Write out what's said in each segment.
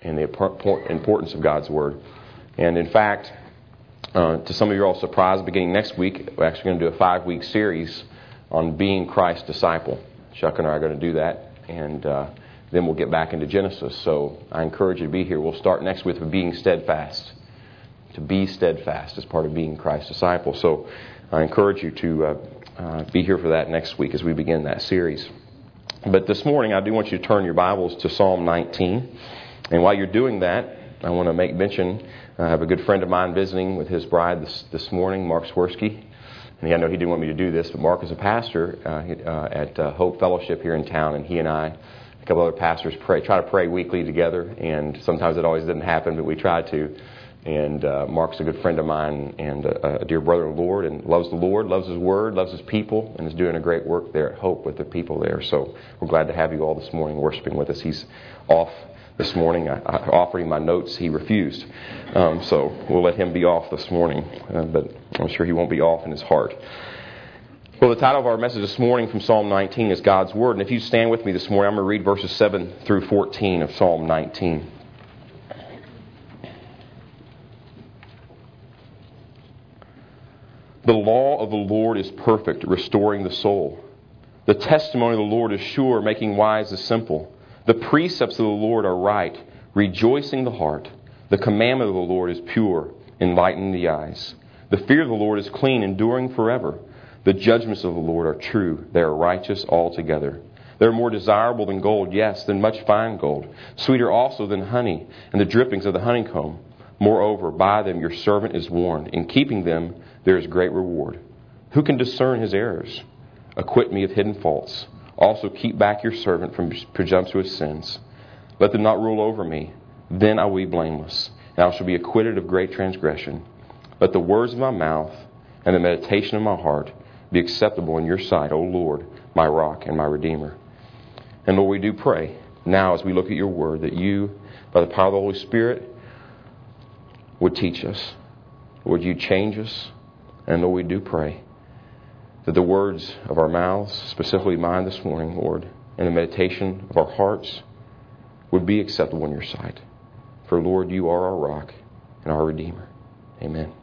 and the importance of God's Word. And in fact, to some of you all surprised, beginning next week, we're actually going to do a 5-week series on being Christ's disciple. Chuck and I are going to do that, and then we'll get back into Genesis. So I encourage you to be here. We'll start next with being steadfast. To be steadfast as part of being Christ's disciple. So I encourage you to be here for that next week as we begin that series. But this morning, I do want you to turn your Bibles to Psalm 19. And while you're doing that, I want to make mention, I have a good friend of mine visiting with his bride this morning, Mark Swirsky. And I know he didn't want me to do this, but Mark is a pastor at Hope Fellowship here in town, and he and I, a couple other pastors, try to pray weekly together. And sometimes it always didn't happen, but we try to. And Mark's a good friend of mine and a dear brother in the Lord, and loves the Lord, loves His Word, loves His people, and is doing a great work there at Hope with the people there. So we're glad to have you all this morning worshiping with us. He's off this morning. I offered him my notes. He refused. So we'll let him be off this morning, but I'm sure he won't be off in his heart. Well, the title of our message this morning from Psalm 19 is God's Word. And if you stand with me this morning, I'm going to read verses 7 through 14 of Psalm 19. The law of the Lord is perfect, restoring the soul. The testimony of the Lord is sure, making wise the simple. The precepts of the Lord are right, rejoicing the heart. The commandment of the Lord is pure, enlightening the eyes. The fear of the Lord is clean, enduring forever. The judgments of the Lord are true, they are righteous altogether. They are more desirable than gold, yes, than much fine gold. Sweeter also than honey, and the drippings of the honeycomb. Moreover, by them your servant is warned. In keeping them there is great reward. Who can discern his errors? Acquit me of hidden faults. Also keep back your servant from presumptuous sins. Let them not rule over me. Then I will be blameless, and I shall be acquitted of great transgression. Let the words of my mouth and the meditation of my heart be acceptable in your sight, O Lord, my rock and my redeemer. And Lord, we do pray now as we look at your word that you, by the power of the Holy Spirit, would teach us. Would you change us? And Lord, we do pray that the words of our mouths, specifically mine this morning, Lord, and the meditation of our hearts would be acceptable in your sight. For Lord, you are our rock and our Redeemer. Amen.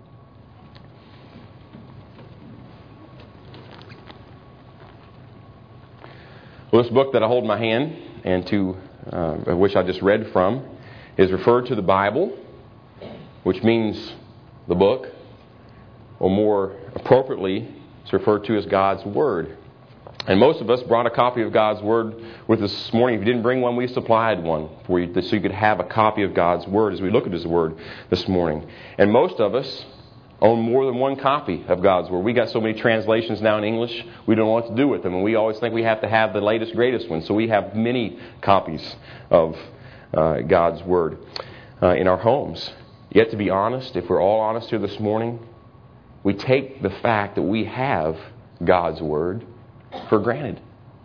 Well, this book that I hold in my hand and which I just read from is referred to the Bible, which means the book, or more appropriately, it's referred to as God's Word. And most of us brought a copy of God's Word with us this morning. If you didn't bring one, we supplied one for you so you could have a copy of God's Word as we look at His Word this morning. And most of us own more than one copy of God's Word. We got so many translations now in English, we don't know what to do with them. And we always think we have to have the latest, greatest one. So we have many copies of God's Word in our homes. Yet to be honest, if we're all honest here this morning, we take the fact that we have God's Word for granted.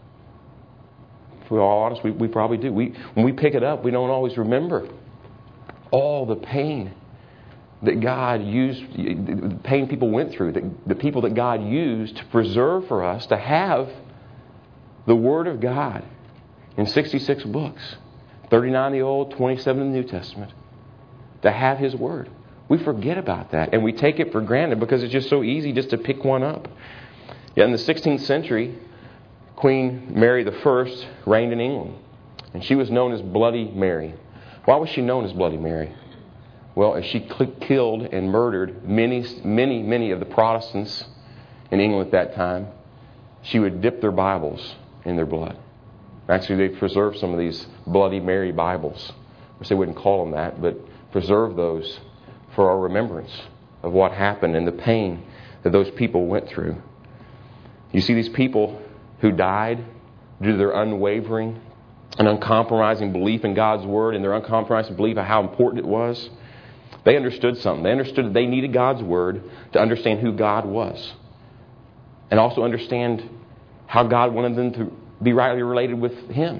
If we're all honest, we probably do. When we pick it up, we don't always remember all the pain that God used, the pain people went through, the people that God used to preserve for us to have the Word of God in 66 books, 39 in the Old, 27 in the New Testament, to have His Word. We forget about that, and we take it for granted because it's just so easy just to pick one up. Yet in the 16th century, Queen Mary I reigned in England, and she was known as Bloody Mary. Why was she known as Bloody Mary? Well, as she killed and murdered many of the Protestants in England at that time, she would dip their Bibles in their blood. Actually, they preserved some of these Bloody Mary Bibles. Which they wouldn't call them that, but preserve those for our remembrance of what happened and the pain that those people went through. You see, these people who died due to their unwavering and uncompromising belief in God's Word and their uncompromising belief of how important it was, they understood something. They understood that they needed God's Word to understand who God was and also understand how God wanted them to be rightly related with Him.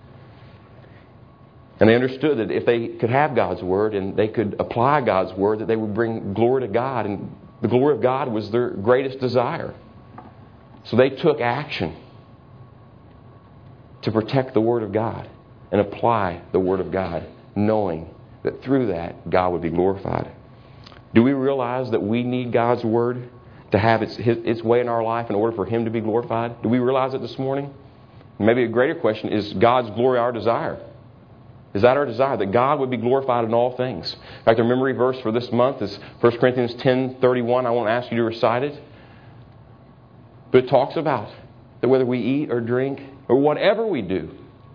And they understood that if they could have God's Word and they could apply God's Word, that they would bring glory to God. And the glory of God was their greatest desire. So they took action to protect the Word of God and apply the Word of God knowing that through that, God would be glorified. Do we realize that we need God's Word to have its way in our life in order for Him to be glorified? Do we realize it this morning? Maybe a greater question, is God's glory our desire? Is that our desire, that God would be glorified in all things? In fact, our memory verse for this month is 1 Corinthians 10:31. I won't ask you to recite it. But it talks about that whether we eat or drink or whatever we do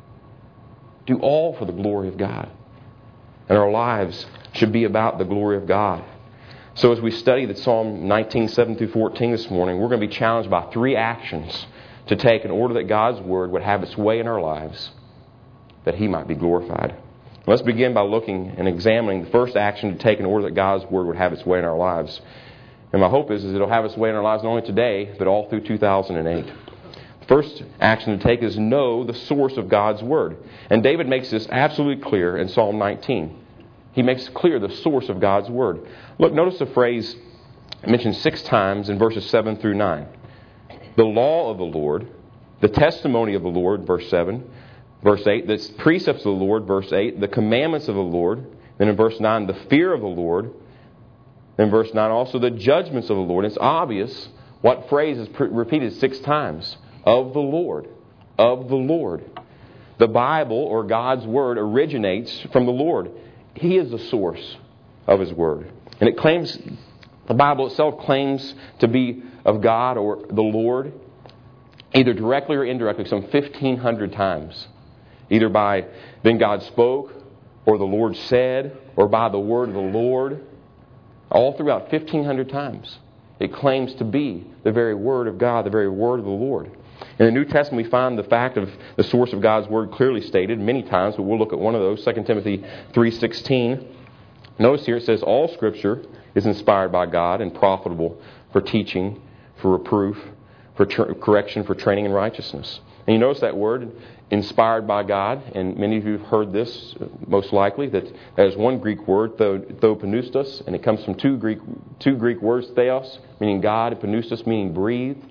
all for the glory of God. And our lives should be about the glory of God. So as we study the Psalm 19:7-14 this morning, we're going to be challenged by 3 actions to take in order that God's Word would have its way in our lives, that He might be glorified. Let's begin by looking and examining the first action to take in order that God's Word would have its way in our lives. And my hope is it'll have its way in our lives not only today, but all through 2008. The first action to take is know the source of God's Word. And David makes this absolutely clear in Psalm 19. He makes clear the source of God's Word. Look, notice the phrase mentioned 6 times in verses 7-9. The law of the Lord, the testimony of the Lord, verse 7. Verse 8, the precepts of the Lord, verse 8. The commandments of the Lord. Then in verse 9, the fear of the Lord. Then verse 9, also the judgments of the Lord. It's obvious what phrase is repeated 6 times. Of the Lord. Of the Lord. The Bible, or God's Word, originates from the Lord. He is the source of His Word. And it claims, the Bible itself claims to be of God or the Lord, either directly or indirectly, some 1,500 times. Either by then God spoke, or the Lord said, or by the word of the Lord. All throughout 1,500 times. It claims to be the very Word of God, the very Word of the Lord. In the New Testament, we find the fact of the source of God's Word clearly stated many times, but we'll look at one of those, 2 Timothy 3:16. Notice here it says, all Scripture is inspired by God and profitable for teaching, for reproof, for correction, for training in righteousness. And you notice that word, inspired by God, and many of you have heard this most likely, that is one Greek word, theopneustos, and it comes from two Greek words, theos, meaning God, and pneustos, meaning breathed.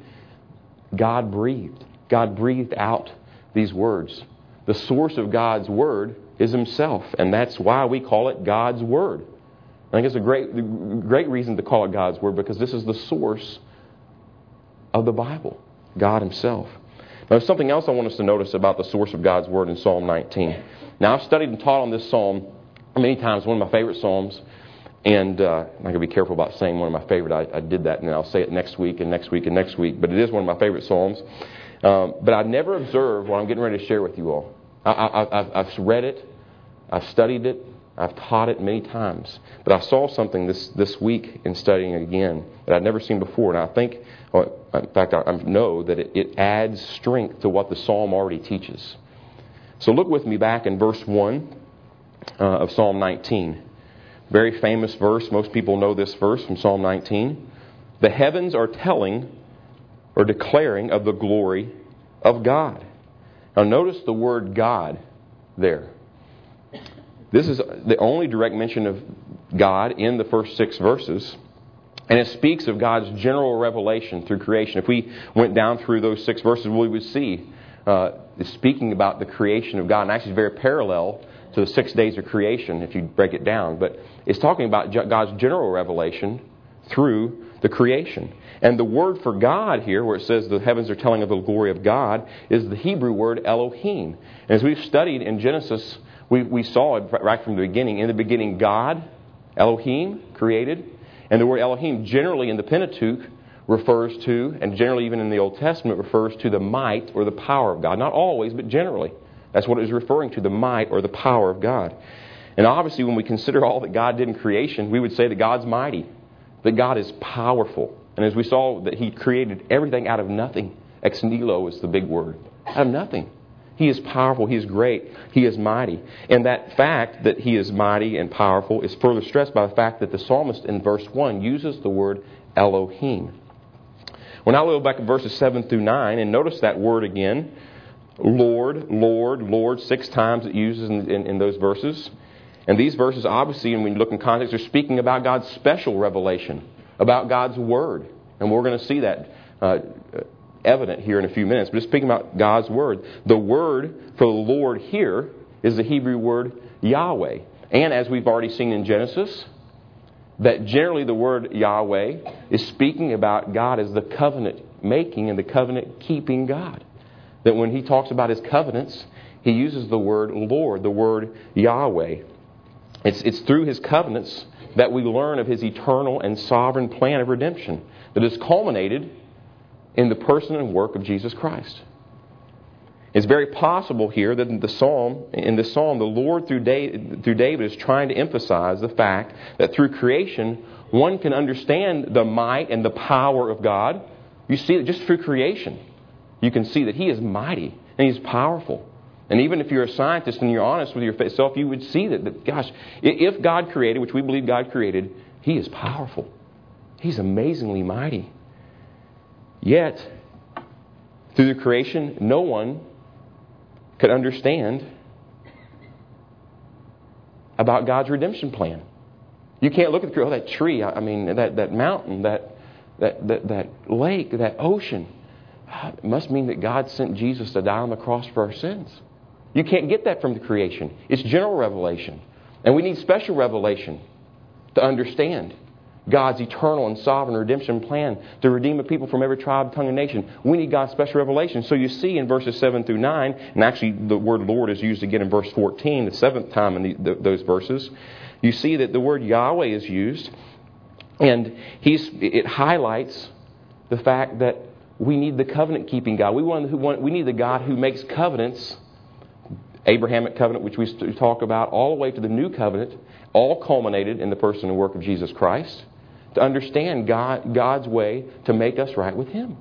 God breathed. God breathed out these words. The source of God's Word is Himself, and that's why we call it God's Word. I think it's a great reason to call it God's Word, because this is the source of the Bible, God Himself. Now, there's something else I want us to notice about the source of God's Word in Psalm 19. Now, I've studied and taught on this psalm many times, one of my favorite psalms. And I'm going to be careful about saying one of my favorite. I did that, and I'll say it next week and next week and next week. But it is one of my favorite psalms. But I never observed what I'm getting ready to share with you all. I've read it. I've studied it. I've taught it many times. But I saw something this week in studying it again that I'd never seen before. And I think, in fact, I know that it adds strength to what the psalm already teaches. So look with me back in verse 1 of Psalm 19. Very famous verse. Most people know this verse from Psalm 19. The heavens are telling or declaring of the glory of God. Now notice the word God there. This is the only direct mention of God in the first 6 verses. And it speaks of God's general revelation through creation. If we went down through those 6 verses, we would see speaking about the creation of God. And actually it's very parallel to the 6 days of creation if you break it down. But it's talking about God's general revelation through the creation. And the word for God here, where it says the heavens are telling of the glory of God, is the Hebrew word Elohim. And as we've studied in Genesis, we saw it right from the beginning. In the beginning, God, Elohim, created. And the word Elohim generally in the Pentateuch refers to, and generally even in the Old Testament, refers to the might or the power of God. Not always, but generally. That's what it is referring to, the might or the power of God. And obviously when we consider all that God did in creation, we would say that God's mighty, that God is powerful. And as we saw that He created everything out of nothing. Ex nihilo is the big word. Out of nothing. He is powerful. He is great. He is mighty. And that fact that He is mighty and powerful is further stressed by the fact that the psalmist in verse 1 uses the word Elohim. We'll now look back at verses 7-9 and notice that word again. Lord, Lord, Lord, 6 times it uses in those verses. And these verses, obviously, when you look in context, are speaking about God's special revelation, about God's Word. And we're going to see that evident here in a few minutes. But it's speaking about God's Word. The word for the Lord here is the Hebrew word Yahweh. And as we've already seen in Genesis, that generally the word Yahweh is speaking about God as the covenant-making and the covenant-keeping God. That when he talks about his covenants, he uses the word Lord, the word Yahweh. It's through his covenants that we learn of his eternal and sovereign plan of redemption that is culminated in the person and work of Jesus Christ. It's very possible here that in this psalm, the Lord through David is trying to emphasize the fact that through creation, one can understand the might and the power of God. You see it just through creation. You can see that he is mighty and he's powerful. And even if you're a scientist and you're honest with yourself, you would see that, gosh, if God created, which we believe God created, he is powerful. He's amazingly mighty. Yet, through the creation, no one could understand about God's redemption plan. You can't look at that tree, that mountain, that lake, that ocean. It must mean that God sent Jesus to die on the cross for our sins. You can't get that from the creation. It's general revelation. And we need special revelation to understand God's eternal and sovereign redemption plan to redeem a people from every tribe, tongue, and nation. We need God's special revelation. So you see in verses 7 through 9, and actually the word Lord is used again in verse 14, the seventh time in those verses, you see that the word Yahweh is used, and it highlights the fact that we need the covenant-keeping God. We need the God who makes covenants, Abrahamic covenant, which we talk about, all the way to the new covenant, all culminated in the person and work of Jesus Christ, to understand God's way to make us right with him.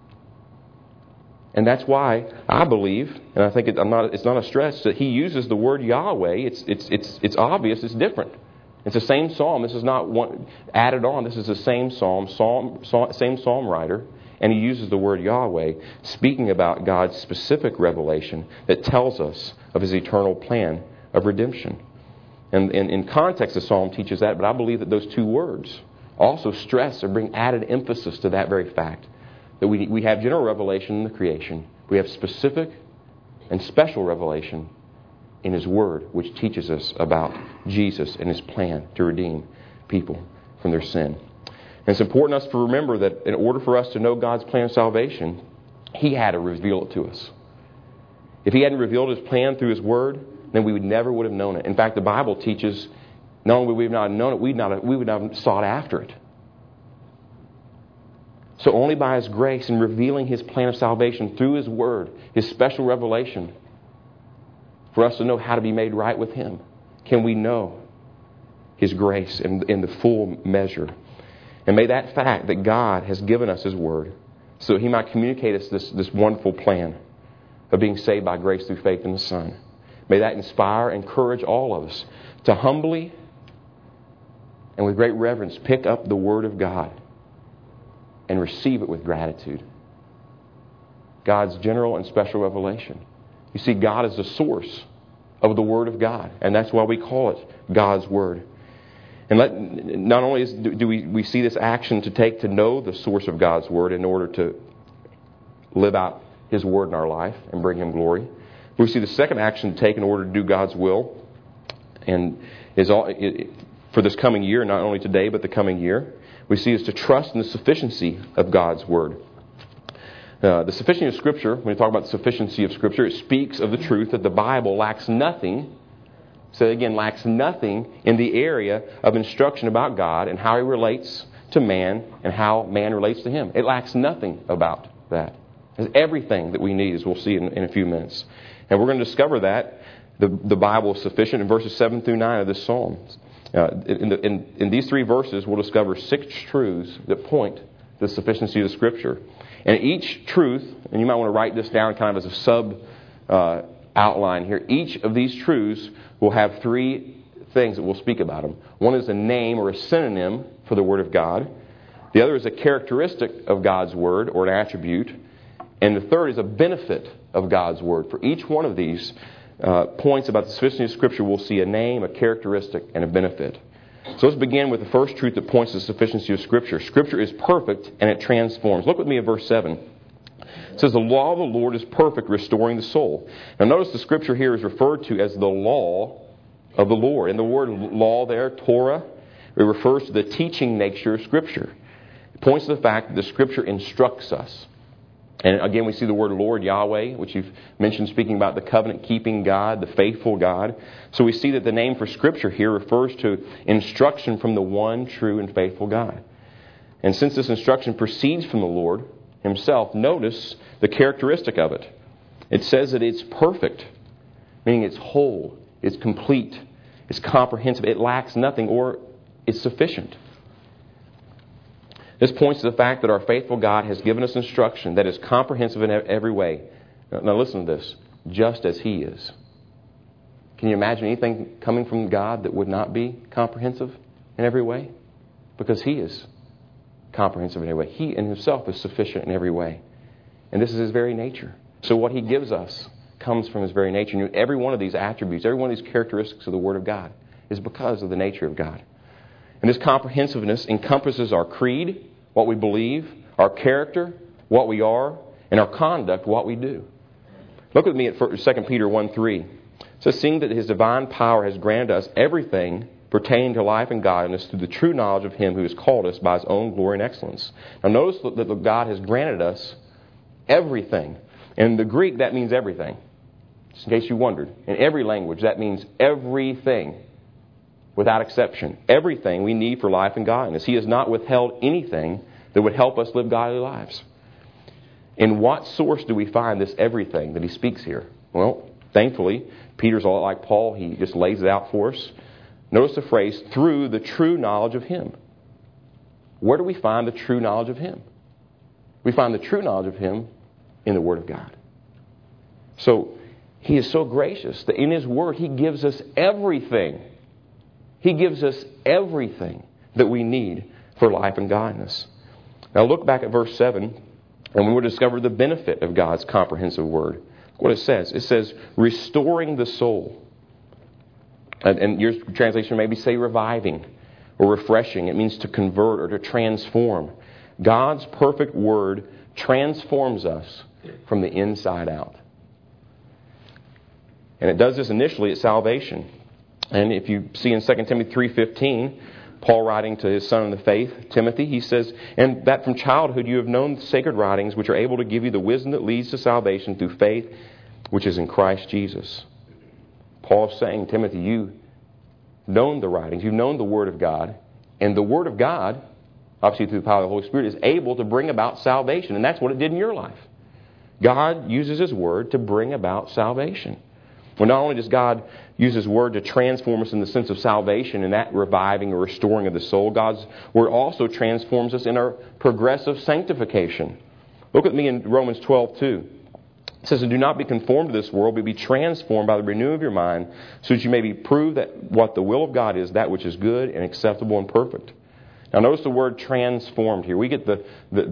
And that's why I believe, and I think it's not a stretch, that he uses the word Yahweh. It's obvious, it's different. It's the same psalm. This is not one added on. This is the same same psalm writer. And he uses the word Yahweh, speaking about God's specific revelation that tells us of his eternal plan of redemption. And in context, the psalm teaches that, but I believe that those two words also stress or bring added emphasis to that very fact. That we have general revelation in the creation. We have specific and special revelation in his word, which teaches us about Jesus and his plan to redeem people from their sin. And it's important for us to remember that in order for us to know God's plan of salvation, he had to reveal it to us. If he hadn't revealed his plan through his word, then we would never have known it. In fact, the Bible teaches not only would we not have known it, we would not have sought after it. So only by his grace and revealing his plan of salvation through his word, his special revelation, for us to know how to be made right with him, can we know his grace in the full measure. And may that fact that God has given us his word so he might communicate us this wonderful plan of being saved by grace through faith in the Son. May that inspire and encourage all of us to humbly and with great reverence pick up the word of God and receive it with gratitude. God's general and special revelation. You see, God is the source of the word of God, and that's why we call it God's word. And not only do we see this action to take to know the source of God's word in order to live out his word in our life and bring him glory, we see the second action to take in order to do God's will, and for this coming year, not only today but the coming year, we see is to trust in the sufficiency of God's word. The sufficiency of Scripture, when we talk about the sufficiency of Scripture, it speaks of the truth that the Bible lacks nothing. So again, lacks nothing in the area of instruction about God and how he relates to man and how man relates to him. It lacks nothing about that. It has everything that we need, as we'll see in a few minutes. And we're going to discover that the Bible is sufficient in verses 7 through 9 of this psalm. In these three verses, we'll discover 6 truths that point to the sufficiency of the Scripture. And each truth, and you might want to write this down kind of as a sub outline here, each of these truths will have 3 things that we'll speak about them. One is a name or a synonym for the Word of God. The other is a characteristic of God's Word or an attribute. And the third is a benefit of God's Word. For each one of these points about the sufficiency of Scripture, we'll see a name, a characteristic, and a benefit. So let's begin with the first truth that points to the sufficiency of Scripture. Scripture is perfect and it transforms. Look with me at verse 7. It says, the law of the Lord is perfect, restoring the soul. Now notice the Scripture here is referred to as the law of the Lord. And the word law there, Torah, it refers to the teaching nature of Scripture. It points to the fact that the Scripture instructs us. And again, we see the word Lord, Yahweh, which you've mentioned, speaking about the covenant-keeping God, the faithful God. So we see that the name for Scripture here refers to instruction from the one true and faithful God. And since this instruction proceeds from the Lord Himself, notice the characteristic of it. It says that it's perfect, meaning it's whole, it's complete, it's comprehensive, it lacks nothing, or it's sufficient. This points to the fact that our faithful God has given us instruction that is comprehensive in every way. Now listen to this. Just as He is. Can you imagine anything coming from God that would not be comprehensive in every way? Because He is comprehensive in every way. He in Himself is sufficient in every way. And this is His very nature. So what He gives us comes from His very nature. And every one of these attributes, every one of these characteristics of the Word of God is because of the nature of God. And this comprehensiveness encompasses our creed, what we believe, our character, what we are, and our conduct, what we do. Look with me at 2 Peter 1:3. It says, seeing that His divine power has granted us everything pertaining to life and godliness through the true knowledge of Him who has called us by His own glory and excellence. Now notice that God has granted us everything. In the Greek, that means everything. Just in case you wondered. In every language, that means everything. Without exception. Everything we need for life and godliness. He has not withheld anything that would help us live godly lives. In what source do we find this everything that he speaks here? Well, thankfully, Peter's a lot like Paul. He just lays it out for us. Notice the phrase, through the true knowledge of Him. Where do we find the true knowledge of Him? We find the true knowledge of Him in the Word of God. So, He is so gracious that in His Word, He gives us everything. He gives us everything that we need for life and godliness. Now look back at verse 7, and we will discover the benefit of God's comprehensive Word. What it says. It says, restoring the soul. And your translation maybe say reviving or refreshing. It means to convert or to transform. God's perfect Word transforms us from the inside out. And it does this initially at salvation. And if you see in 2 Timothy 3:15, Paul writing to his son in the faith, Timothy, he says, and that from childhood you have known the sacred writings which are able to give you the wisdom that leads to salvation through faith which is in Christ Jesus. Paul is saying, Timothy, you've known the writings, you've known the Word of God, and the Word of God, obviously through the power of the Holy Spirit, is able to bring about salvation. And that's what it did in your life. God uses His Word to bring about salvation. Well, not only does God use His Word to transform us in the sense of salvation and that reviving or restoring of the soul, God's Word also transforms us in our progressive sanctification. Look at me in Romans 12:2. It says, and do not be conformed to this world, but be transformed by the renewing of your mind, so that you may be proved that what the will of God is, that which is good and acceptable and perfect. Now notice the word transformed here. We get the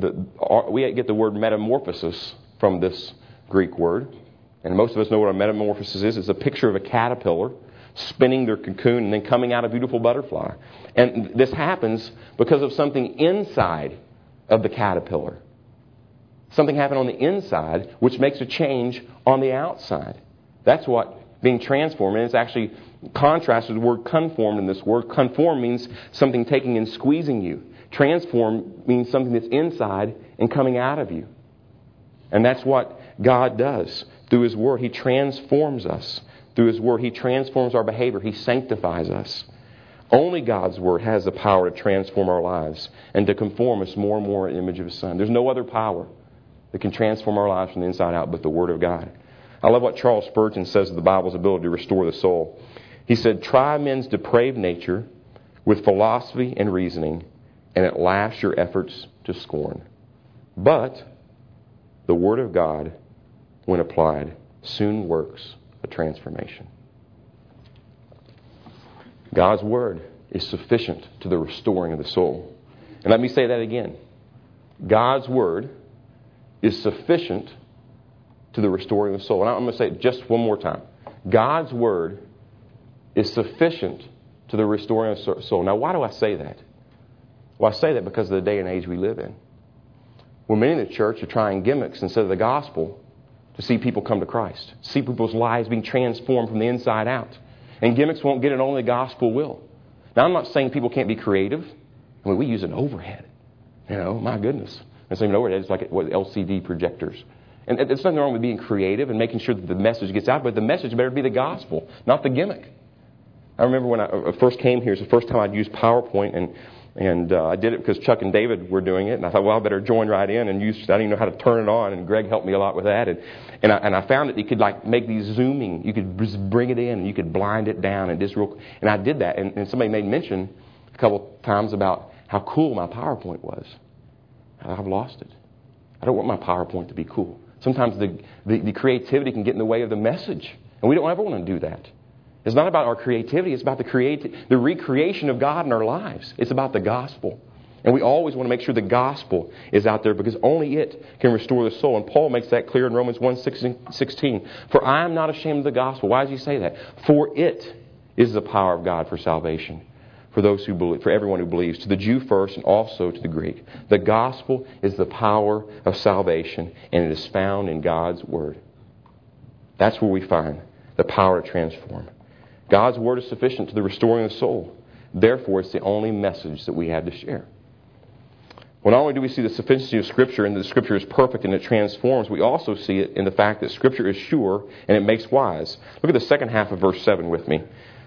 word metamorphosis from this Greek word. And most of us know what a metamorphosis is. It's a picture of a caterpillar spinning their cocoon and then coming out a beautiful butterfly. And this happens because of something inside of the caterpillar. Something happened on the inside which makes a change on the outside. That's what being transformed. And it's actually contrasted with the word conformed in this word. Conform means something taking and squeezing you. Transform means something that's inside and coming out of you. And that's what God does. Through His Word, He transforms us. Through His Word, He transforms our behavior. He sanctifies us. Only God's Word has the power to transform our lives and to conform us more and more in the image of His Son. There's no other power that can transform our lives from the inside out but the Word of God. I love what Charles Spurgeon says of the Bible's ability to restore the soul. He said, try men's depraved nature with philosophy and reasoning, and it laughs your efforts to scorn. But the Word of God, when applied, soon works a transformation. God's Word is sufficient to the restoring of the soul. And let me say that again. God's Word is sufficient to the restoring of the soul. And I'm going to say it just one more time. God's Word is sufficient to the restoring of the soul. Now, why do I say that? Well, I say that because of the day and age we live in. Well, many in the church are trying gimmicks instead of the gospel to see people come to Christ. See people's lives being transformed from the inside out. And gimmicks won't get it, only the gospel will. Now, I'm not saying people can't be creative. I mean, we use an overhead. My goodness. It's not even overhead. It's like LCD projectors. And there's nothing wrong with being creative and making sure that the message gets out, but the message better be the gospel, not the gimmick. I remember when I first came here, it's the first time I'd used PowerPoint, and I did it because Chuck and David were doing it, and I thought, well, I better join right in and use. I didn't even know how to turn it on, and Greg helped me a lot with that, and I found that you could make these zooming, you could just bring it in, and you could blind it down, and I did that, and somebody made mention a couple times about how cool my PowerPoint was. I've lost it. I don't want my PowerPoint to be cool. Sometimes the creativity can get in the way of the message, and we don't ever want to do that. It's not about our creativity. It's about the recreation of God in our lives. It's about the gospel. And we always want to make sure the gospel is out there because only it can restore the soul. And Paul makes that clear in Romans 1:16. For I am not ashamed of the gospel. Why does he say that? For it is the power of God for salvation. For those who believe, for everyone who believes, to the Jew first and also to the Greek. The gospel is the power of salvation, and it is found in God's word. That's where we find the power to transform. God's word is sufficient to the restoring of the soul. Therefore, it's the only message that we have to share. Well, not only do we see the sufficiency of Scripture and that the Scripture is perfect and it transforms, we also see it in the fact that Scripture is sure and it makes wise. Look at the second half of verse 7 with me.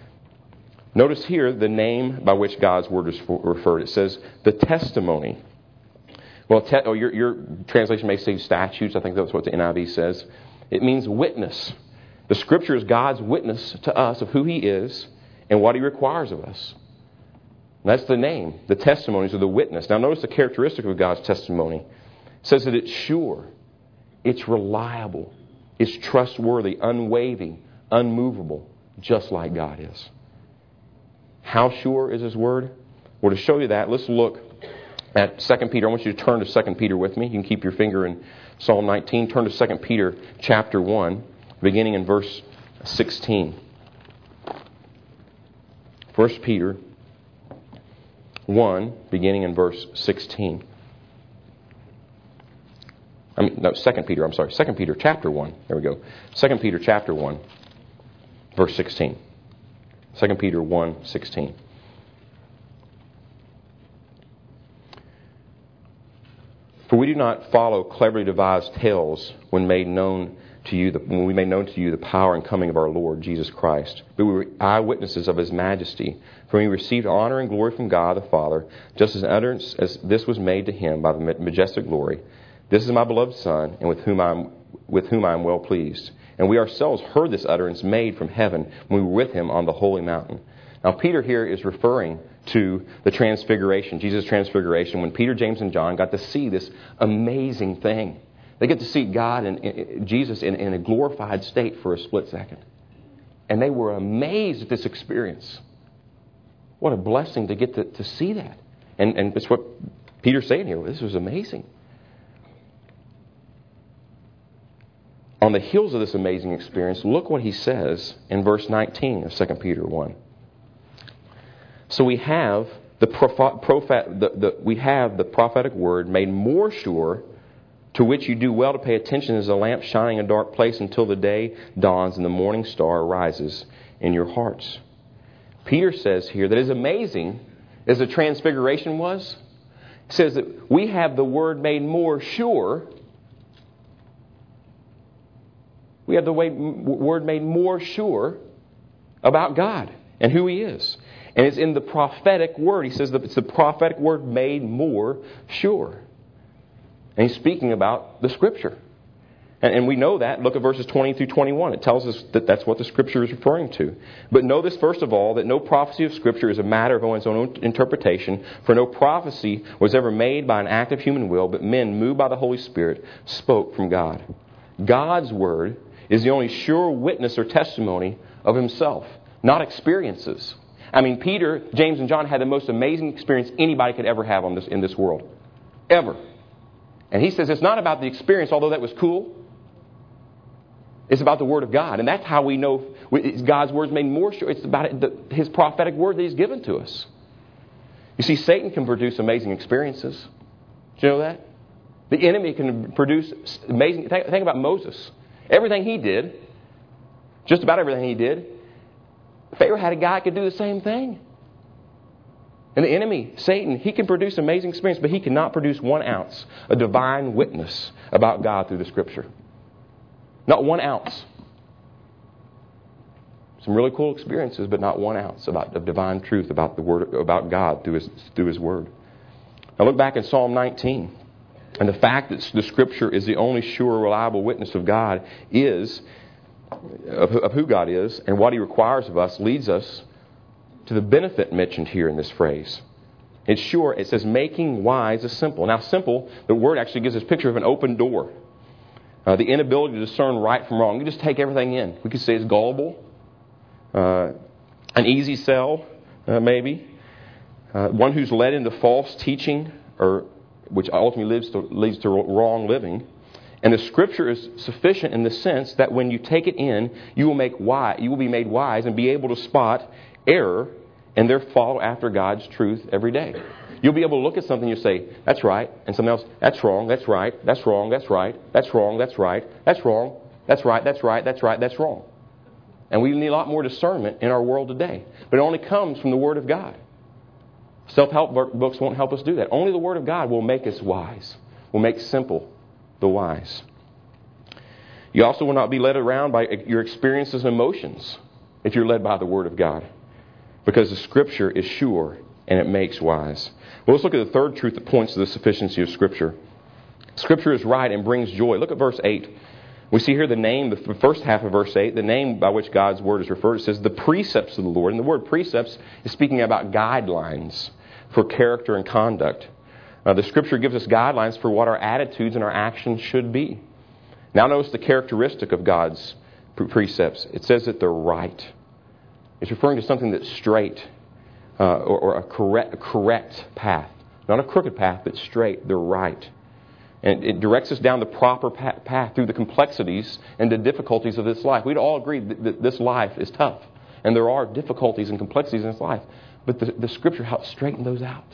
Notice here the name by which God's word is referred. It says the testimony. Well, your translation may say statutes. I think that's what the NIV says. It means witness. The Scripture is God's witness to us of who He is and what He requires of us. And that's the name. The testimonies of the witness. Now notice the characteristic of God's testimony. It says that it's sure, it's reliable, it's trustworthy, unwavering, unmovable, just like God is. How sure is His Word? Well, to show you that, let's look at 2 Peter. I want you to turn to 2 Peter with me. You can keep your finger in Psalm 19. Turn to 2 Peter chapter 1, beginning in verse 16. 1 Peter 1, beginning in verse 16. 2 Peter, 2 Peter chapter 1. There we go. 2 Peter chapter 1, verse 16. 2 Peter 1:16. For we do not follow cleverly devised tales when we made known to you the power and coming of our Lord Jesus Christ, but we were eyewitnesses of His majesty. For we received honor and glory from God the Father, just as an utterance as this was made to Him by the majestic glory. This is my beloved Son, and with whom I am well pleased. And we ourselves heard this utterance made from heaven when we were with Him on the holy mountain. Now, Peter here is referring to the transfiguration, Jesus' transfiguration, when Peter, James, and John got to see this amazing thing. They get to see God and Jesus in a glorified state for a split second. And they were amazed at this experience. What a blessing to get to see that. And it's what Peter's saying here. This was amazing. On the heels of this amazing experience, look what he says in verse 19 of 2 Peter 1. So we have the prophetic word made more sure, to which you do well to pay attention as a lamp shining in a dark place until the day dawns and the morning star rises in your hearts. Peter says here that as amazing as the transfiguration was, he says that we have the word made more sure. We have the word made more sure about God and who He is. And it's in the prophetic word. He says that it's the prophetic word made more sure. And he's speaking about the Scripture. And we know that. Look at verses 20 through 21. It tells us that that's what the Scripture is referring to. But know this, first of all, that no prophecy of Scripture is a matter of one's own interpretation. For no prophecy was ever made by an act of human will, but men, moved by the Holy Spirit, spoke from God. God's Word is the only sure witness or testimony of Himself, not experiences. I mean, Peter, James, and John had the most amazing experience anybody could ever have in this world. Ever. And he says it's not about the experience, although that was cool. It's about the Word of God. And that's how we know God's Word is made more sure. It's about His prophetic Word that He's given to us. You see, Satan can produce amazing experiences. Do you know that? The enemy can produce amazing... Think about Moses. Everything he did, just about everything he did, Pharaoh had a guy who could do the same thing. And the enemy, Satan, he can produce amazing experience, but he cannot produce 1 ounce of divine witness about God through the Scripture. Not 1 ounce. Some really cool experiences, but not 1 ounce of divine truth about the Word, about God through His Word. Now look back in Psalm 19, and the fact that the Scripture is the only sure, reliable witness of God of who God is and what He requires of us, leads us to the benefit mentioned here in this phrase. It's sure. It says, making wise the simple. Now, simple, the word actually gives us a picture of an open door. The inability to discern right from wrong. You just take everything in. We could say it's gullible. An easy sell, maybe. One who's led into false teaching, which ultimately leads to wrong living. And the Scripture is sufficient in the sense that when you take it in, you will be made wise and be able to spot error and therefore follow after God's truth every day. You'll be able to look at something and you say, that's right, and something else, that's wrong, that's right, that's wrong, that's right, that's wrong, that's right, that's wrong, that's right, that's right, that's right, that's wrong. And we need a lot more discernment in our world today. But it only comes from the Word of God. Self-help books won't help us do that. Only the Word of God will make us wise, will make simple the wise. You also will not be led around by your experiences and emotions if you're led by the Word of God. Because the Scripture is sure and it makes wise. Well, let's look at the third truth that points to the sufficiency of Scripture. Scripture is right and brings joy. Look at verse 8. We see here the name, the first half of verse 8, the name by which God's Word is referred. It says the precepts of the Lord. And the word precepts is speaking about guidelines for character and conduct. The Scripture gives us guidelines for what our attitudes and our actions should be. Now notice the characteristic of God's precepts. It says that they're right. It's referring to something that's straight or a correct path. Not a crooked path, but straight. They're right. And it directs us down the proper path through the complexities and the difficulties of this life. We'd all agree that this life is tough. And there are difficulties and complexities in this life. But the Scripture helps straighten those out.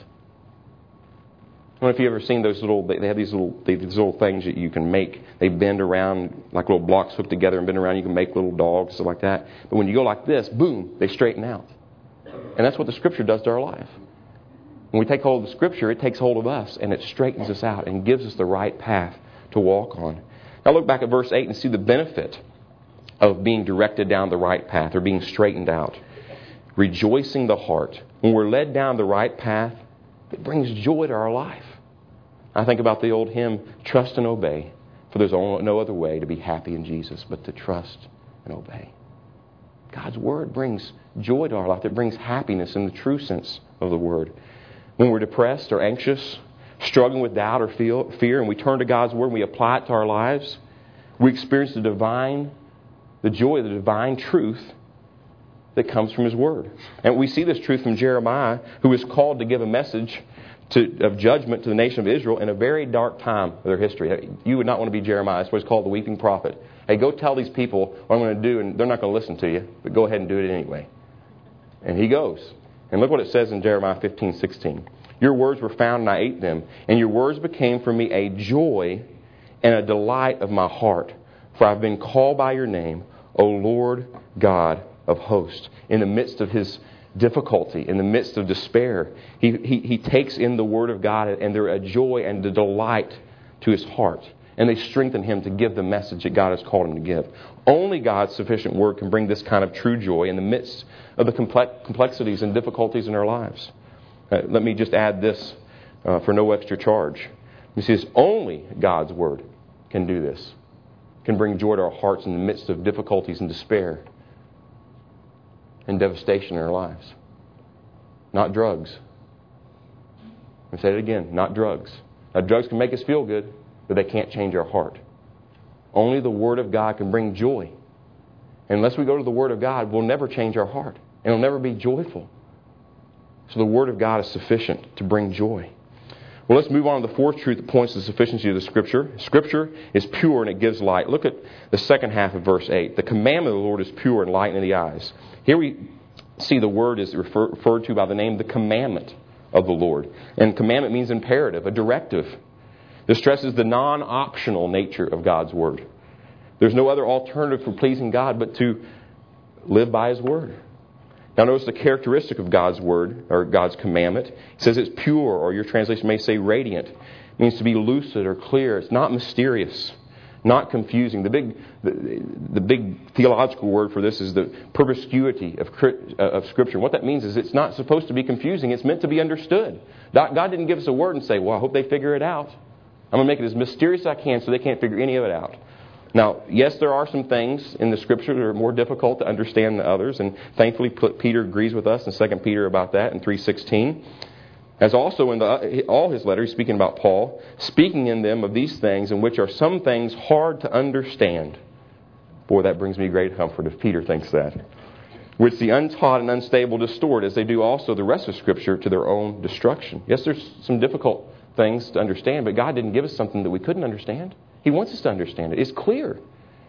I don't know if you've ever seen those they have these little things that you can make. They bend around like little blocks hooked together and bend around. You can make little dogs, stuff like that. But when you go like this, boom, they straighten out. And that's what the Scripture does to our life. When we take hold of the Scripture, it takes hold of us and it straightens us out and gives us the right path to walk on. Now look back at verse 8 and see the benefit of being directed down the right path or being straightened out. Rejoicing the heart. When we're led down the right path, it brings joy to our life. I think about the old hymn, Trust and Obey, for there's no other way to be happy in Jesus but to trust and obey. God's Word brings joy to our life. It brings happiness in the true sense of the word. When we're depressed or anxious, struggling with doubt or fear, and we turn to God's Word and we apply it to our lives, we experience the joy of the divine truth that comes from His Word. And we see this truth from Jeremiah, who is called to give a message of judgment to the nation of Israel in a very dark time of their history. You would not want to be Jeremiah. That's what's called the weeping prophet. Hey, go tell these people what I'm going to do, and they're not going to listen to you, but go ahead and do it anyway. And he goes. And look what it says in Jeremiah 15:16. Your words were found, and I ate them, and your words became for me a joy and a delight of my heart. For I've been called by your name, O Lord God of hosts. In the midst of his difficulty, in the midst of despair, he takes in the Word of God, and they're a joy and a delight to his heart. And they strengthen him to give the message that God has called him to give. Only God's sufficient Word can bring this kind of true joy in the midst of the complexities and difficulties in our lives. Let me just add this for no extra charge. He says only God's Word can do this. Can bring joy to our hearts in the midst of difficulties and despair and devastation in our lives. Not drugs. I'll say it again, not drugs. Now, drugs can make us feel good, but they can't change our heart. Only the Word of God can bring joy. And unless we go to the Word of God, we'll never change our heart. And it'll never be joyful. So the Word of God is sufficient to bring joy. Well, let's move on to the fourth truth that points to the sufficiency of the Scripture. Scripture is pure and it gives light. Look at the second half of verse 8. The commandment of the Lord is pure and light in the eyes. Here we see the word is referred to by the name the commandment of the Lord. And commandment means imperative, a directive. This stresses the non-optional nature of God's Word. There's no other alternative for pleasing God but to live by His Word. Now notice the characteristic of God's Word, or God's commandment. It says it's pure, or your translation may say radiant. It means to be lucid or clear. It's not mysterious, not confusing. The big theological word for this is the perspicuity of Scripture. What that means is it's not supposed to be confusing. It's meant to be understood. God didn't give us a word and say, well, I hope they figure it out. I'm going to make it as mysterious as I can so they can't figure any of it out. Now, yes, there are some things in the Scripture that are more difficult to understand than others, and thankfully Peter agrees with us in 2 Peter about that in 3:16. As also in all his letters, speaking about Paul, speaking in them of these things in which are some things hard to understand. Boy, that brings me great comfort if Peter thinks that. Which the untaught and unstable distort, as they do also the rest of Scripture, to their own destruction. Yes, there's some difficult things to understand, but God didn't give us something that we couldn't understand. He wants us to understand it. It's clear.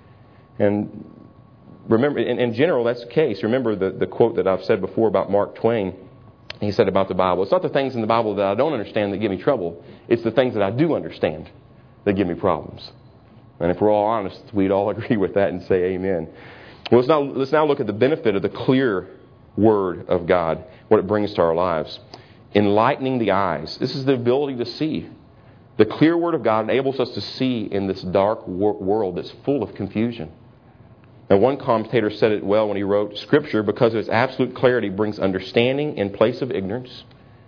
And remember, in general, that's the case. Remember the quote that I've said before about Mark Twain. He said about the Bible, it's not the things in the Bible that I don't understand that give me trouble. It's the things that I do understand that give me problems. And if we're all honest, we'd all agree with that and say amen. Well, let's now look at the benefit of the clear Word of God, what it brings to our lives. Enlightening the eyes. This is the ability to see. The clear Word of God enables us to see in this dark world that's full of confusion. And one commentator said it well when he wrote, Scripture, because of its absolute clarity, brings understanding in place of ignorance,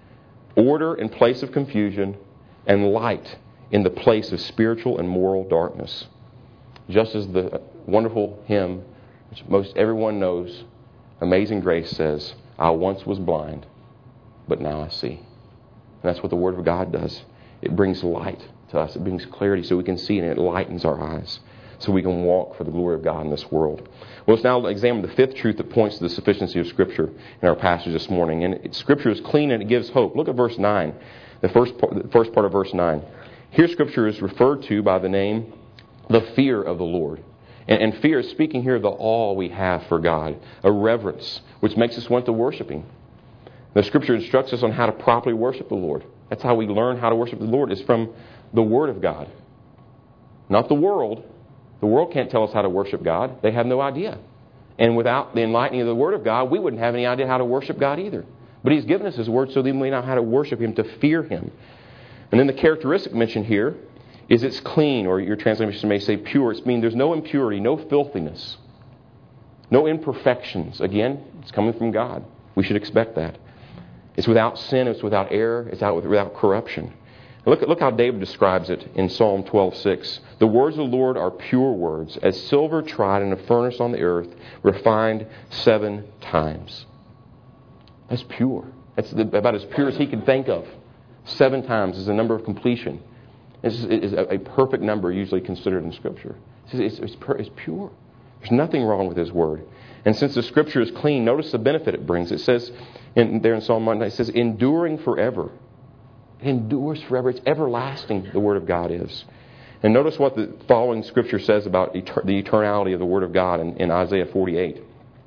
order in place of confusion, and light in the place of spiritual and moral darkness. Just as the wonderful hymn, which most everyone knows, Amazing Grace, says, I once was blind, but now I see. And that's what the Word of God does. It brings light to us. It brings clarity so we can see, and it lightens our eyes so we can walk for the glory of God in this world. Well, let's now examine the fifth truth that points to the sufficiency of Scripture in our passage this morning. And Scripture is clean and it gives hope. Look at verse 9, the first part of verse 9. Here Scripture is referred to by the name, the fear of the Lord. And fear is speaking here of the awe we have for God, a reverence which makes us want to worship Him. The Scripture instructs us on how to properly worship the Lord. That's how we learn how to worship the Lord, is from the Word of God. Not the world. The world can't tell us how to worship God. They have no idea. And without the enlightening of the Word of God, we wouldn't have any idea how to worship God either. But He's given us His Word so that we know how to worship Him, to fear Him. And then the characteristic mentioned here is it's clean, or your translation may say pure. It means there's no impurity, no filthiness, no imperfections. Again, it's coming from God. We should expect that. It's without sin, it's without error, it's without corruption. Look how David describes it in Psalm 12:6. The words of the Lord are pure words, as silver tried in a furnace on the earth, refined 7 times. That's pure. That's about as pure as he can think of. 7 times is the number of completion. This is a perfect number usually considered in Scripture. It's pure. There's nothing wrong with His Word. And since the Scripture is clean, notice the benefit it brings. It says there in Psalm 1, it says, enduring forever. It endures forever. It's everlasting, the Word of God is. And notice what the following Scripture says about the eternality of the Word of God in Isaiah 48.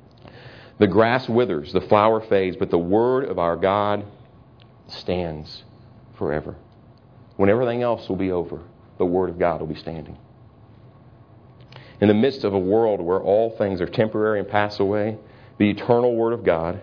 The grass withers, the flower fades, but the Word of our God stands forever. When everything else will be over, the Word of God will be standing. In the midst of a world where all things are temporary and pass away, the eternal Word of God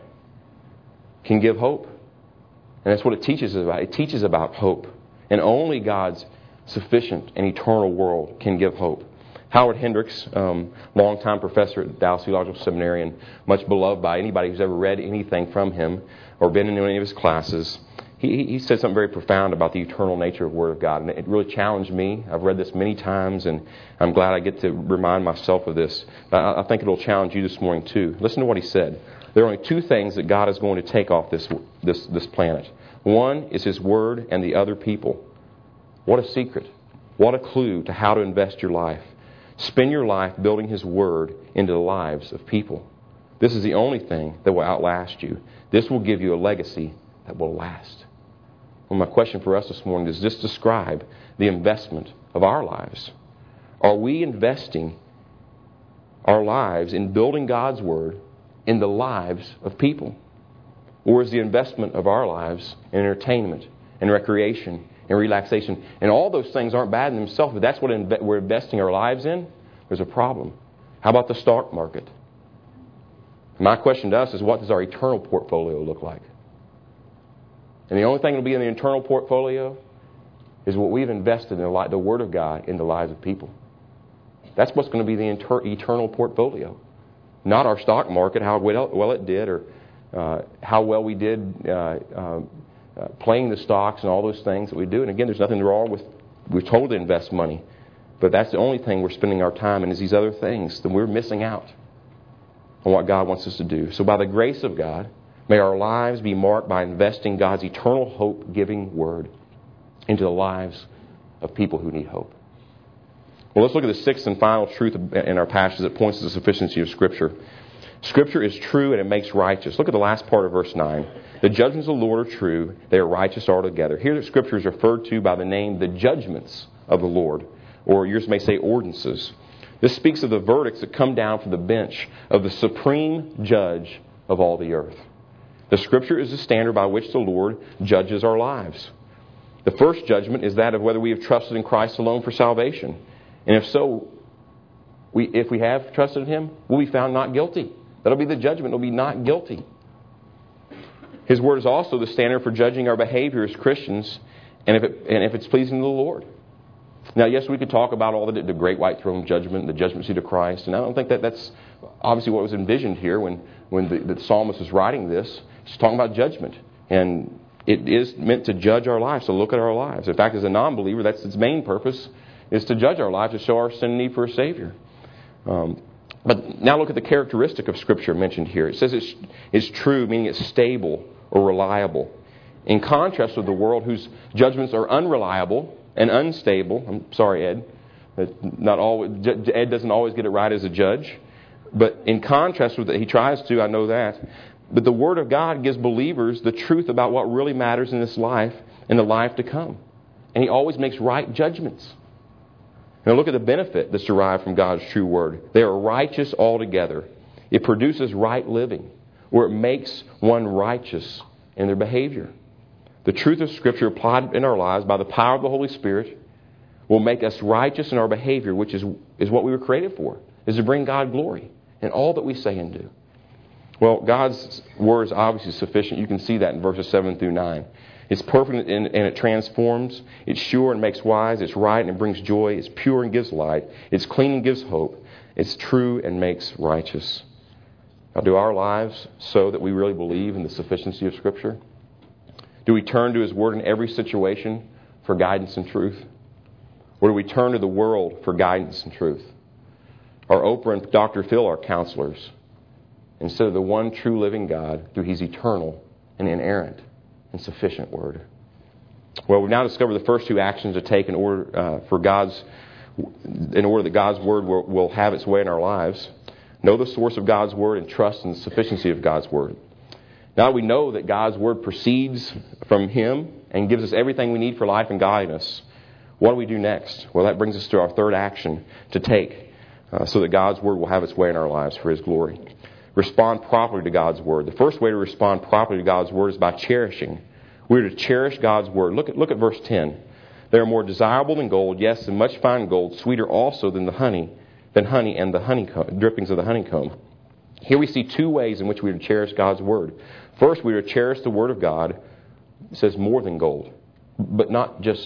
can give hope. And that's what it teaches us about. It teaches about hope. And only God's sufficient and eternal world can give hope. Howard Hendricks, longtime professor at Dallas Theological Seminary and much beloved by anybody who's ever read anything from him or been in any of his classes, he said something very profound about the eternal nature of the Word of God. And it really challenged me. I've read this many times, and I'm glad I get to remind myself of this. But I think it will challenge you this morning too. Listen to what he said. There are only 2 things that God is going to take off this planet. One is His Word, and the other people. What a secret. What a clue to how to invest your life. Spend your life building His Word into the lives of people. This is the only thing that will outlast you. This will give you a legacy that will last. Well, my question for us this morning is, does this describe the investment of our lives? Are we investing our lives in building God's Word in the lives of people? Or is the investment of our lives in entertainment and recreation and relaxation? And all those things aren't bad in themselves, but that's what we're investing our lives in. There's a problem. How about the stock market? My question to us is, what does our eternal portfolio look like? And the only thing that will be in the eternal portfolio is what we've invested in the Word of God in the lives of people. That's what's going to be the eternal portfolio. Not our stock market, how well it did, or how well we did playing the stocks and all those things that we do. And again, there's nothing wrong with, we're told to invest money. But that's the only thing we're spending our time in, is these other things. Then we're missing out on what God wants us to do. So by the grace of God, may our lives be marked by investing God's eternal hope-giving Word into the lives of people who need hope. Well, let's look at the sixth and final truth in our passage that points to the sufficiency of Scripture. Scripture is true and it makes righteous. Look at the last part of verse 9. The judgments of the Lord are true. They are righteous altogether. Here the Scripture is referred to by the name the judgments of the Lord. Or yours may say ordinances. This speaks of the verdicts that come down from the bench of the supreme judge of all the earth. The Scripture is the standard by which the Lord judges our lives. The first judgment is that of whether we have trusted in Christ alone for salvation. And if so, if we have trusted in Him, we'll be found not guilty. That'll be the judgment. It'll be not guilty. His Word is also the standard for judging our behavior as Christians, and if it's pleasing to the Lord. Now, yes, we could talk about all the great white throne judgment, the judgment seat of Christ, and I don't think that's obviously what was envisioned here when the psalmist was writing this. He's talking about judgment, and it is meant to judge our lives, to look at our lives. In fact, as a non-believer, that's its main purpose, is to judge our lives, to show our sin and need for a Savior. But now look at the characteristic of Scripture mentioned here. It says it's true, meaning it's stable or reliable. In contrast with the world whose judgments are unreliable and unstable. I'm sorry, Ed. Ed doesn't always get it right as a judge. But in contrast with it, he tries to, I know that. But the Word of God gives believers the truth about what really matters in this life and the life to come. And He always makes right judgments. Now look at the benefit that's derived from God's true Word. They are righteous altogether. It produces right living, or it makes one righteous in their behavior. The truth of Scripture applied in our lives by the power of the Holy Spirit will make us righteous in our behavior, which is what we were created for, is to bring God glory in all that we say and do. Well, God's Word is obviously sufficient. You can see that in verses 7 through 9. It's perfect and it transforms. It's sure and makes wise. It's right and it brings joy. It's pure and gives light. It's clean and gives hope. It's true and makes righteous. Now, do our lives show that we really believe in the sufficiency of Scripture? Do we turn to His Word in every situation for guidance and truth? Or do we turn to the world for guidance and truth? Are Oprah and Dr. Phil our counselors instead of the one true living God through His eternal and inerrant and sufficient Word? Well, we've now discovered the first two actions to take in order that God's Word will have its way in our lives. Know the source of God's Word and trust in the sufficiency of God's Word. Now we know that God's Word proceeds from Him and gives us everything we need for life and godliness. What do we do next? Well, that brings us to our third action to take so that God's Word will have its way in our lives for His glory. Respond properly to God's Word. The first way to respond properly to God's Word is by cherishing. We're to cherish God's Word. Look at verse 10. They are more desirable than gold, yes, and much fine gold, sweeter also than honey and the honeycomb, drippings of the honeycomb. Here we see two ways in which we are to cherish God's Word. First, we are to cherish the Word of God. It says more than gold, but not just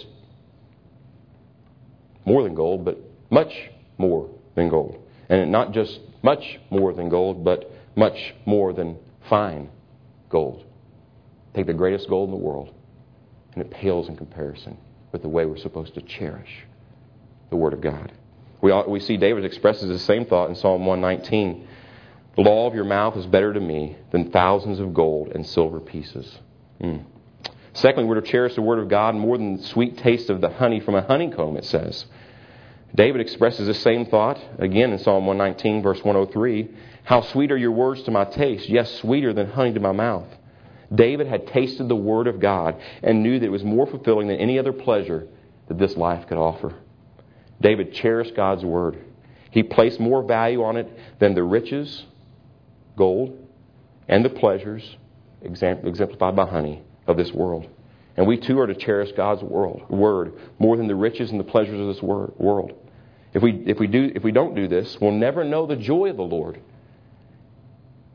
more than gold, but much more than gold. And not just much more than gold, but much more than fine gold. Take the greatest gold in the world, and it pales in comparison with the way we're supposed to cherish the Word of God. We see David expresses the same thought in Psalm 119. The law of your mouth is better to me than thousands of gold and silver pieces. Secondly, we're to cherish the Word of God more than the sweet taste of the honey from a honeycomb, it says. David expresses the same thought again in Psalm 119, verse 103. How sweet are your words to my taste, yes, sweeter than honey to my mouth. David had tasted the Word of God and knew that it was more fulfilling than any other pleasure that this life could offer. David cherished God's Word. He placed more value on it than the riches, gold, and the pleasures, exemplified by honey, of this world. And we too are to cherish God's Word more than the riches and the pleasures of this world. If we don't do this, we'll never know the joy of the Lord.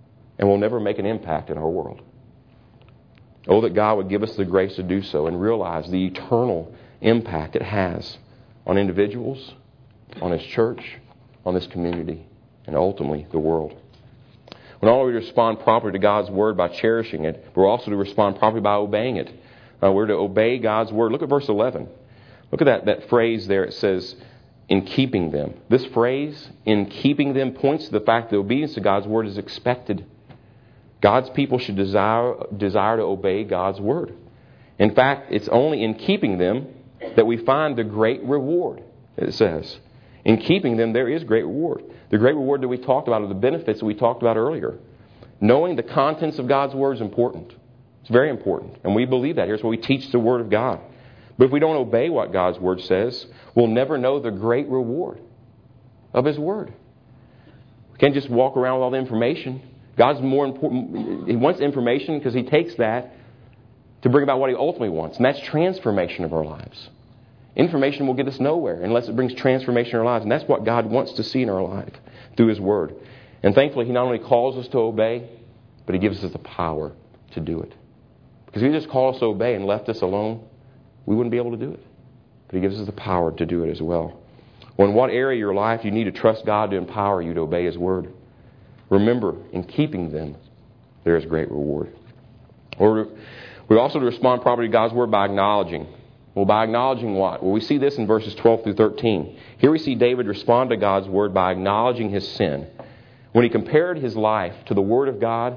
and we'll never make an impact in our world. Oh, that God would give us the grace to do so and realize the eternal impact it has on individuals, on His church, on this community, and ultimately the world. We're not only to respond properly to God's Word by cherishing it, but we're also to respond properly by obeying it. We're to obey God's Word. Look at verse 11. Look at that phrase there. It says, in keeping them. This phrase, in keeping them, points to the fact that obedience to God's Word is expected. God's people should desire to obey God's Word. In fact, it's only in keeping them that we find the great reward, it says. In keeping them, there is great reward. The great reward that we talked about are the benefits that we talked about earlier. Knowing the contents of God's Word is important. It's very important. And we believe that. Here's what we teach the Word of God. But if we don't obey what God's Word says, we'll never know the great reward of His Word. We can't just walk around with all the information. God's more important. He wants information because He takes that to bring about what He ultimately wants. And that's transformation of our lives. Information will get us nowhere unless it brings transformation in our lives. And that's what God wants to see in our life through His Word. And thankfully, He not only calls us to obey, but He gives us the power to do it. Because if He just called us to obey and left us alone, we wouldn't be able to do it. But He gives us the power to do it as well. Well, in what area of your life you need to trust God to empower you to obey His Word? Remember, in keeping them, there is great reward. Or we're also to respond properly to God's Word by acknowledging. Well, by acknowledging what? Well, we see this in verses 12 through 13. Here we see David respond to God's Word by acknowledging his sin. When he compared his life to the Word of God,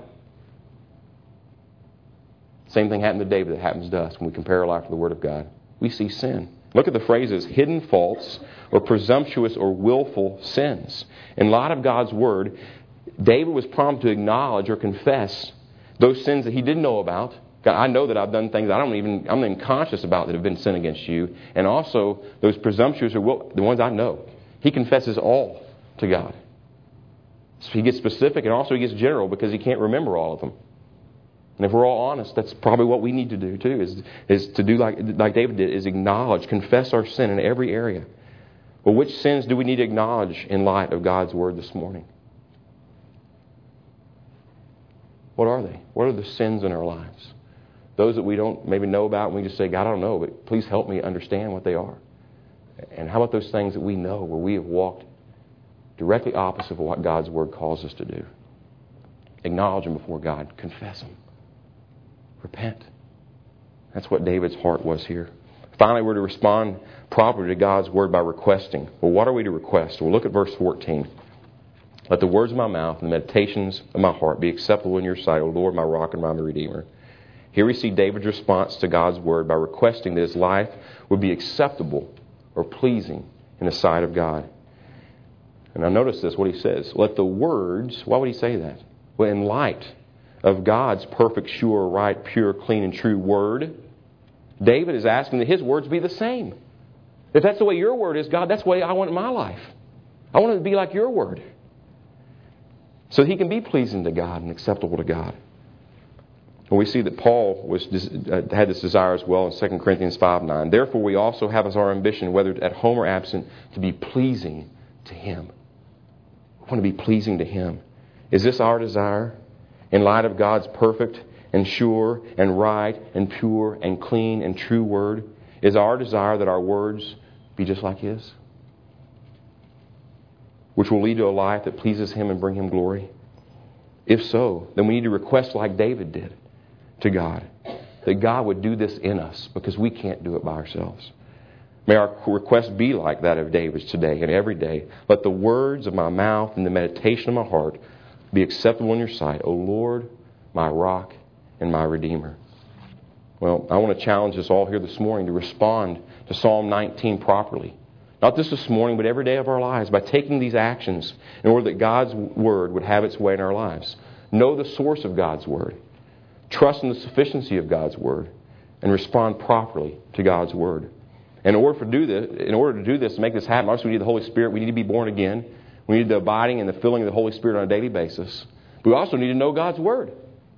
same thing happened to David that happens to us when we compare our life to the Word of God. We see sin. Look at the phrases, hidden faults or presumptuous or willful sins. In light of God's Word, David was prompted to acknowledge or confess those sins that he didn't know about. God, I know that I've done things I'm not even conscious about that have been sin against you. And also those presumptuous or the ones I know. He confesses all to God. So he gets specific and also he gets general because he can't remember all of them. And if we're all honest, that's probably what we need to do too, is to do like David did, is acknowledge, confess our sin in every area. Well, which sins do we need to acknowledge in light of God's Word this morning? What are they? What are the sins in our lives? Those that we don't maybe know about and we just say, God, I don't know, but please help me understand what they are. And how about those things that we know where we have walked directly opposite of what God's Word calls us to do? Acknowledge them before God. Confess them. Repent. That's what David's heart was here. Finally, we're to respond properly to God's Word by requesting. Well, what are we to request? Well, look at verse 14. Let the words of my mouth and the meditations of my heart be acceptable in your sight, O Lord, my rock and my redeemer. Here we see David's response to God's Word by requesting that his life would be acceptable or pleasing in the sight of God. And now notice this, what he says. Let the words, why would he say that? Well, in light of God's perfect, sure, right, pure, clean, and true Word, David is asking that his words be the same. If that's the way your Word is, God, that's the way I want my life. I want it to be like your Word. So he can be pleasing to God and acceptable to God. And we see that Paul had this desire as well in 2 Corinthians 5:9. Therefore we also have as our ambition, whether at home or absent, to be pleasing to Him. We want to be pleasing to Him. Is this our desire? In light of God's perfect and sure and right and pure and clean and true Word, is our desire that our words be just like His? Which will lead to a life that pleases Him and bring Him glory? If so, then we need to request like David did to God, that God would do this in us because we can't do it by ourselves. May our request be like that of David's today and every day. Let the words of my mouth and the meditation of my heart be acceptable in your sight, O Lord, my rock and my redeemer. Well, I want to challenge us all here this morning to respond to Psalm 19 properly. Not just this morning, but every day of our lives, by taking these actions in order that God's Word would have its way in our lives. Know the source of God's Word. Trust in the sufficiency of God's Word. And respond properly to God's Word. In order to do this, to make this happen, obviously we need the Holy Spirit. We need to be born again. We need the abiding and the filling of the Holy Spirit on a daily basis. But we also need to know God's Word.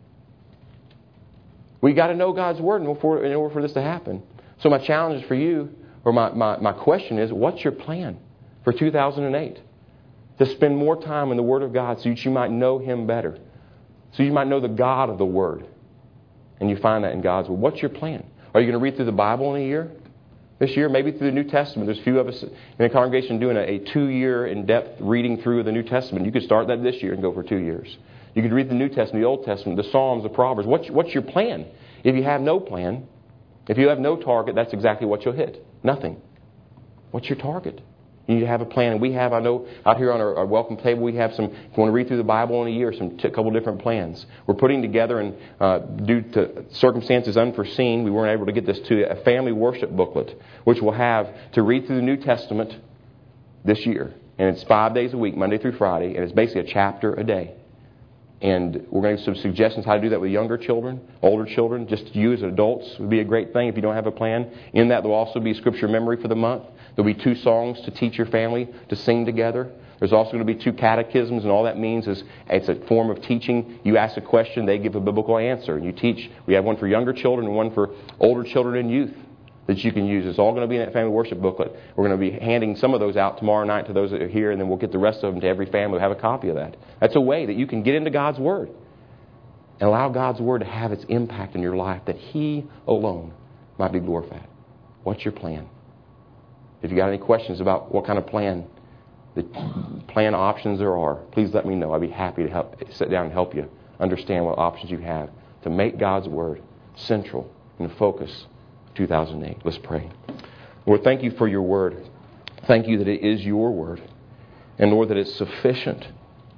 We got to know God's Word in order for this to happen. So my challenge for you, or my question is, what's your plan for 2008? To spend more time in the Word of God so that you might know Him better. so you might know the God of the Word. And you find that in God's Word. What's your plan? Are you going to read through the Bible in a year? This year, maybe through the New Testament. There's a few of us in the congregation doing a 2-year in-depth reading through the New Testament. You could start that this year and go for 2 years. You could read the New Testament, the Old Testament, the Psalms, the Proverbs. What's your plan? If you have no plan, if you have no target, that's exactly what you'll hit. Nothing. What's your target? You need to have a plan. And we have, I know, out here on our welcome table, we have some, if you want to read through the Bible in a year, a couple different plans. We're putting together, and due to circumstances unforeseen, we weren't able to get this to a family worship booklet, which we'll have to read through the New Testament this year. And it's 5 days a week, Monday through Friday, and it's basically a chapter a day. And we're going to have some suggestions how to do that with younger children, older children. Just you as adults would be a great thing if you don't have a plan. In that, there will also be scripture memory for the month. There will be 2 songs to teach your family to sing together. There's also going to be 2 catechisms, and all that means is it's a form of teaching. You ask a question, they give a biblical answer. And you teach. We have one for younger children and one for older children and youth that you can use. It's all going to be in that family worship booklet. We're going to be handing some of those out tomorrow night to those that are here, and then we'll get the rest of them to every family who have a copy of that. That's a way that you can get into God's Word and allow God's Word to have its impact in your life, that He alone might be glorified. What's your plan? If you got any questions about what kind of plan, the plan options there are, please let me know. I'd be happy to sit down and help you understand what options you have to make God's Word central and the focus 2008. Let's pray. Lord, thank you for your Word. Thank you that it is your Word. And Lord, that it's sufficient.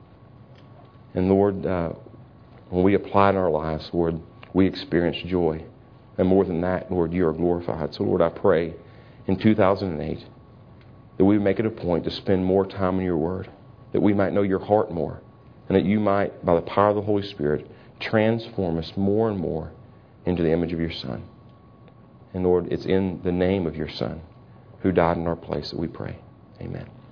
And Lord, when we apply it in our lives, Lord, we experience joy. And more than that, Lord, you are glorified. So Lord, I pray in 2008 that we make it a point to spend more time in your Word, that we might know your heart more, and that you might, by the power of the Holy Spirit, transform us more and more into the image of your Son. And Lord, it's in the name of your Son who died in our place that we pray. Amen.